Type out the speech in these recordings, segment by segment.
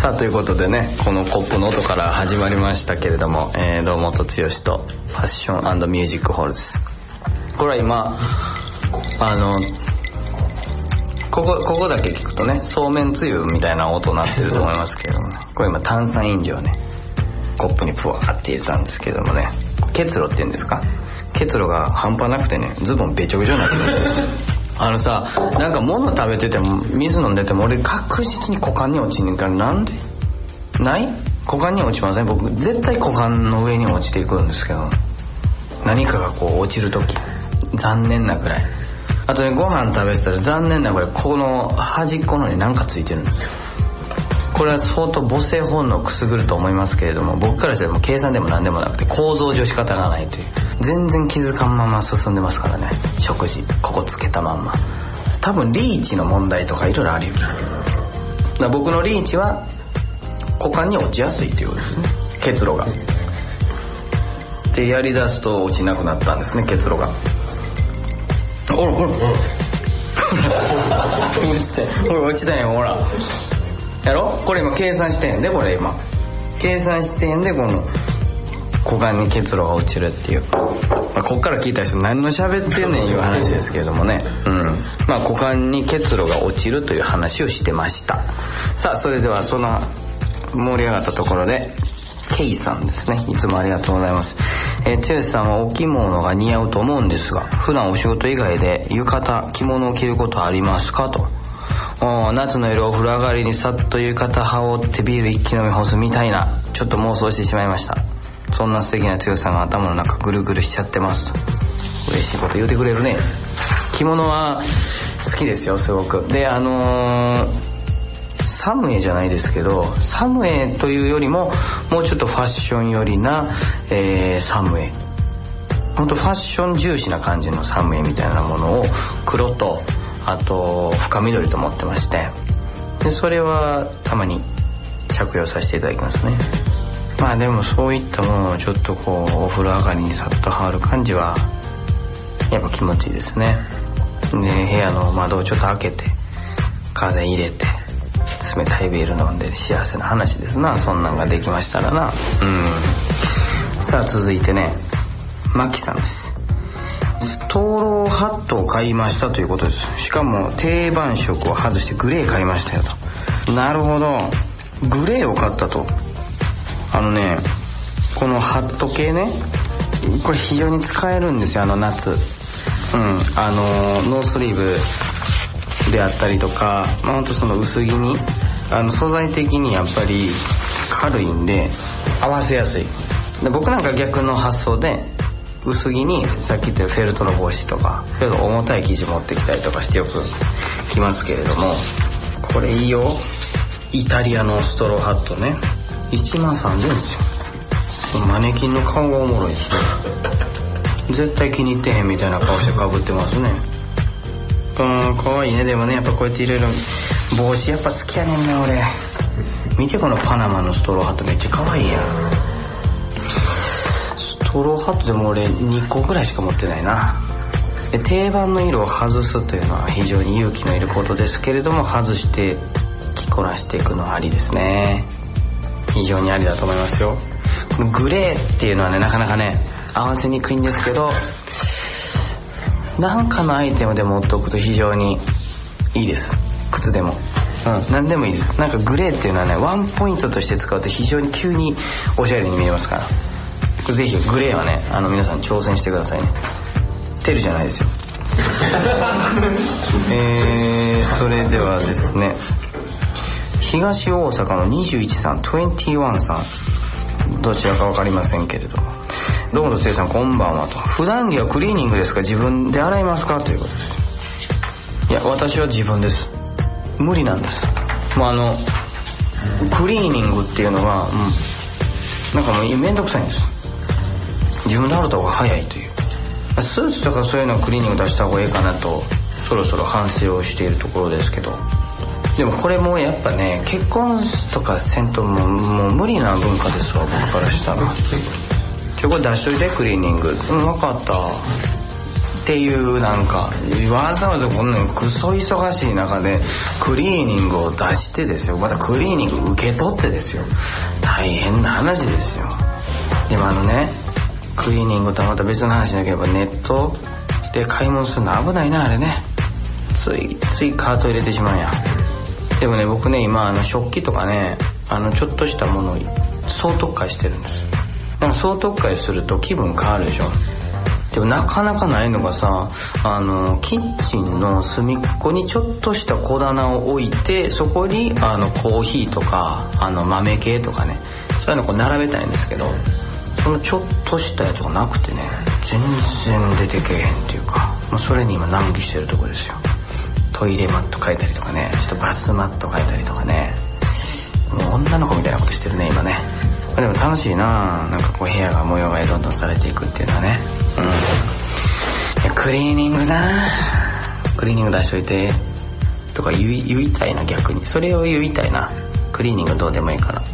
さあということでね、このコップの音から始まりましたけれども、堂本剛とファッション&ミュージックホールです。これは今ここだけ聞くとね、そうめんつゆみたいな音になってると思いますけれどもね、これ今炭酸飲料ねコップにプワーって入れたんですけどもね、結露っていうんですか、結露が半端なくてね、ズボンべちょべちょになってる。さ、なんか物食べてても水飲んでても俺確実に股間に落ちんから、なんでない股間に落ちません？僕絶対股間の上に落ちていくんですけど、何かがこう落ちるとき残念なぐらい。あとね、ご飯食べてたら残念なぐらいこの端っこのに何かついてるんですよ。これは相当母性本能をくすぐると思いますけれども、僕からしたらもう計算でも何でもなくて構造上仕方がないという、全然気づかんまま進んでますからね、食事ここつけたまんま。多分リーチの問題とかいろいろあるよ。だから僕のリーチは股間に落ちやすいということですね、結露が。でやりだすと落ちなくなったんですね、結露が。ほら落ちたんや、ほらやろ。これ今計算してんで、これ今計算してんで、この股間に結露が落ちるっていう、こっから聞いた人何の喋ってんねんいう話ですけれどもね、股間に結露が落ちるという話をしてました。さあそれではその盛り上がったところでケイさんですね、いつもありがとうございます。剛さんはお着物が似合うと思うんですが、普段お仕事以外で浴衣着物を着ることありますかと。夏の夜お風呂上がりにさっと浴衣羽織ってビール一気飲み干すみたいな、ちょっと妄想してしまいました。そんな素敵な剛さんが頭の中ぐるぐるしちゃってますと。嬉しいこと言うてくれるね。着物は好きですよ、すごく。でサムエじゃないですけど、サムエというよりももうちょっとファッション寄りな、サムエ、ほんとファッション重視な感じのサムエみたいなものを黒とあと深緑と持ってまして、でそれはたまに着用させていただきますね。まあでもそういったものをちょっとこうお風呂上がりにさっと羽織る感じはやっぱ気持ちいいですね。で部屋の窓をちょっと開けて風入れて冷たいビール飲んで幸せな話ですな、そんなんができましたらな。さあ続いてね、マキさんです。ストローハットを買いましたということです。しかも定番色を外してグレー買いましたよと。なるほど、グレーを買ったと。このハット系ね、これ非常に使えるんですよ、夏。ノースリーブであったりとか、ほんとその薄着に素材的にやっぱり軽いんで合わせやすい。で僕なんか逆の発想で薄着にさっき言ったフェルトの帽子とかちょっと重たい生地持ってきたりとかしてよく着ますけれども、これいいよ、イタリアのストローハットね、13,000円ですよ。マネキンの顔がおもろいし、絶対気に入ってへんみたいな顔してかぶってますね。かわいいね。でもね、やっぱこうやっていろいろ帽子やっぱ好きやねんな俺。見てこのパナマのストローハットめっちゃかわいいやん。ストローハットでも俺2個ぐらいしか持ってないな。で定番の色を外すというのは非常に勇気のいることですけれども、外して着こなしていくのはありですね。非常にありだと思いますよ。このグレーっていうのはね、なかなかね合わせにくいんですけど、なんかのアイテムで持っておくと非常にいいです。靴でも何でもいいです。なんかグレーっていうのはね、ワンポイントとして使うと非常に急におしゃれに見えますから、ぜひグレーはね皆さん挑戦してくださいね。テルじゃないですよそれではですね、東大阪の21さん、21さん、どちらか分かりませんけれども、堂本剛さんこんばんはと。普段着はクリーニングですか、自分で洗いますかということです。いや私は自分です。無理なんです。もうクリーニングっていうのが、なんかもうめんどくさいんです。自分で洗った方が早いという。スーツとかそういうのをクリーニング出した方がいいかなとそろそろ反省をしているところですけど、でもこれもやっぱね、結婚とかせんともう無理な文化ですわ、僕からしたら。これ出しといてクリーニング。分かった。 っていうなんかわざわざこんなにクソ忙しい中でクリーニングを出してですよ、またクリーニング受け取ってですよ、大変な話ですよ。でもクリーニングとはまた別の話だけど、ネットで買い物するの危ないなあれね。ついカート入れてしまうんや。でも僕今食器とかちょっとしたものを総特化してるんです。だから総特化すると気分変わるでしょ。でもなかなかないのがさ、キッチンの隅っこにちょっとした小棚を置いて、そこにコーヒーとか豆系とかそういうのこう並べたいんですけど、そのちょっとしたやつがなくて全然出てけえへんっていうか、それに今難儀してるとこですよ。トイレマット変えたりとかちょっとバスマット変えたりとかもう女の子みたいなことしてる今でも楽しいな、なんかこう部屋が模様替えどんどんされていくっていうのはクリーニングな、クリーニング出しといてとか言いたいな、逆にそれを言いたいな。クリーニングどうでもいいから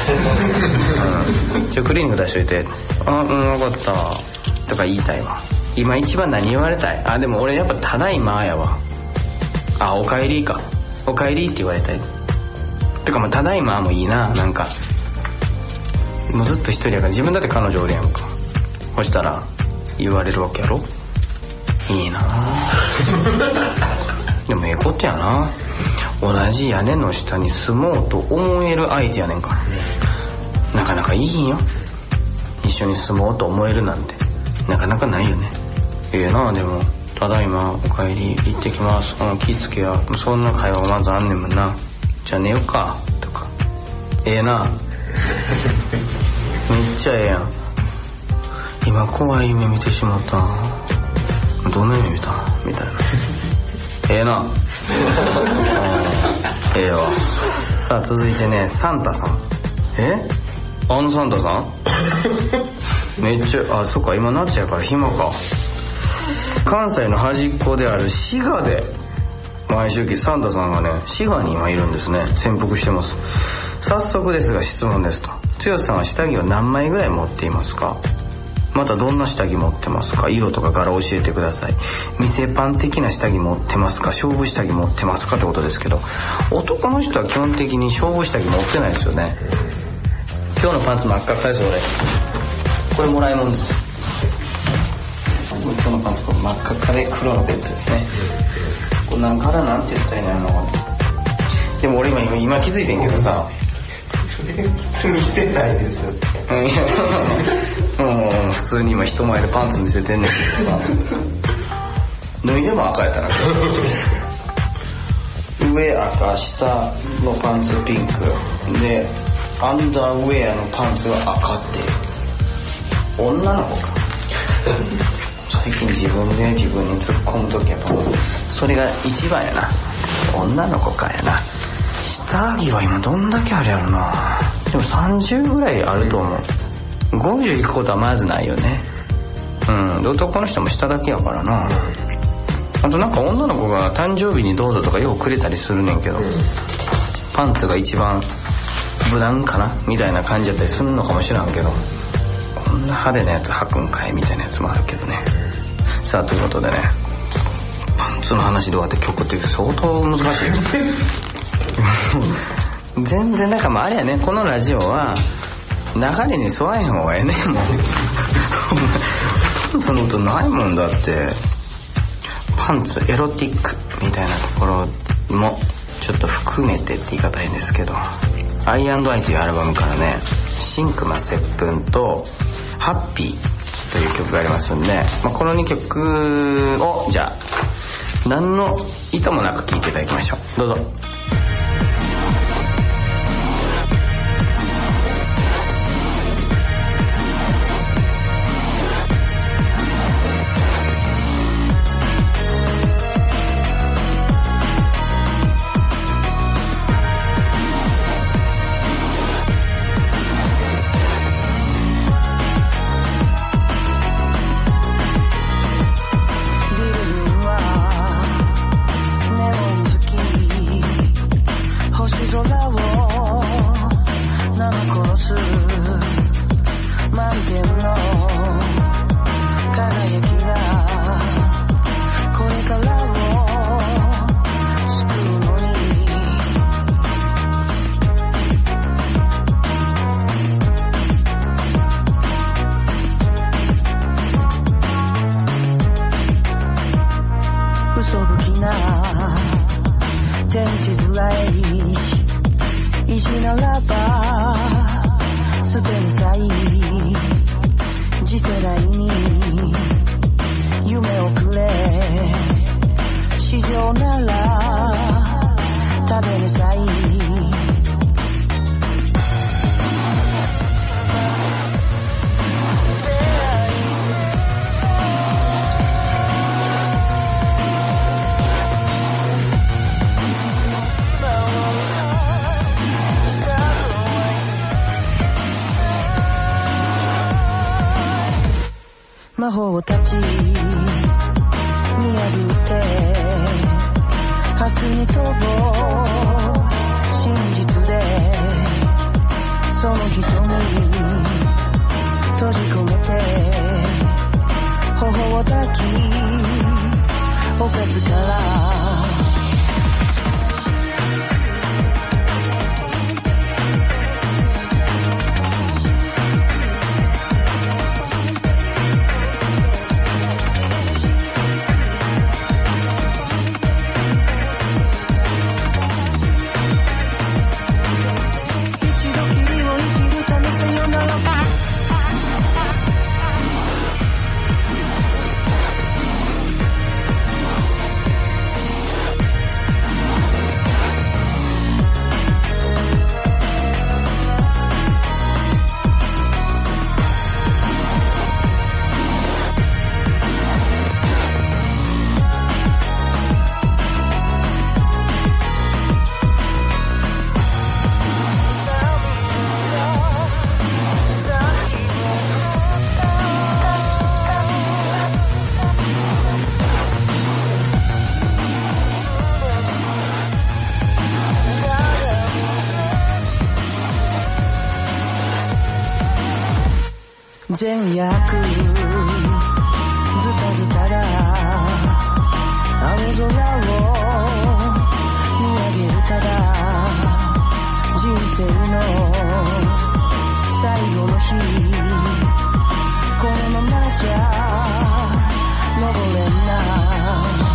クリーニング出しといて、分かったとか言いたいわ。今一番何言われたい？でも俺やっぱただいまやわ。おかえりか、おかえりって言われたい。てかただいまもいいな。なんかもうずっと一人やから、自分だって彼女おるやんか。そしたら言われるわけやろ。いいなでもことやな、同じ屋根の下に住もうと思える相手やねんから。なかなかいいんよ、一緒に住もうと思えるなんてなかなかないよね。な。でもただいま、おかえり、行ってきます、気ぃつけや、そんな会話まずあんねんもんな。じゃあ寝ようかとか。なめっちゃやん。今怖い夢見てしまった。どんな夢見たみたいな。なわ。さあ続いてサンタさん。サンタさんめっちゃ、そっか、今夏やから暇か。関西の端っこである滋賀で毎週サンタさんが滋賀に今いるんですね。潜伏してます。早速ですが質問ですと。剛さんは下着を何枚ぐらい持っていますか？またどんな下着持ってますか？色とか柄教えてください。店パン的な下着持ってますか？勝負下着持ってますかってことですけど、男の人は基本的に勝負下着持ってないですよね。今日のパンツ真っ赤っかです俺。これもらいもんです。今日のパンツこれ真っ赤っかで黒のベルトですね。これなんて言ったらいいの？でも俺今気づいてんけどさ、 見せないですよ。 普通に今人前でパンツ見せてんねんけどさ、脱いでも赤やったな。上赤、下のパンツピンクで、アンダーウェアのパンツが赤って、女の子か。最近自分で自分に突っ込むときやとそれが一番やな。女の子かやな。下着は今どんだけあるやろな。でも30ぐらいあると思う。50いくことはまずないよね。男の人も下だけやからな。あとなんか女の子が誕生日にどうぞとかよくくれたりするねんけど、パンツが一番無難かなみたいな感じだったりするのかもしらんけど、こんな派手なやつ履くんかいみたいなやつもあるけどね。さあということでパンツの話で終わって曲って相当難しい全然あれやね、このラジオは流れに沿わへん方がええね。もうそのことないもんだって。パンツエロティックみたいなところもちょっと含めてって言い方変ですけど、I&I というアルバムからシンクマ接吻とハッピーという曲がありますんで、この2曲をじゃあ何の意図もなく聴いていただきましょう。どうぞ。 嘘吹きな天使面意地ならば捨てなさい次世代に夢をくれ市場なら食べなさい魔法たち見破って明日に飛ぼう真実でその瞳閉じ込めて頬を抱き犯すから善悪ズタズタだ青空を見上げるただ人生の最後の日このままじゃ登れんな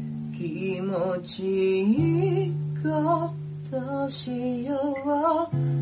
気持ちいいかたしやは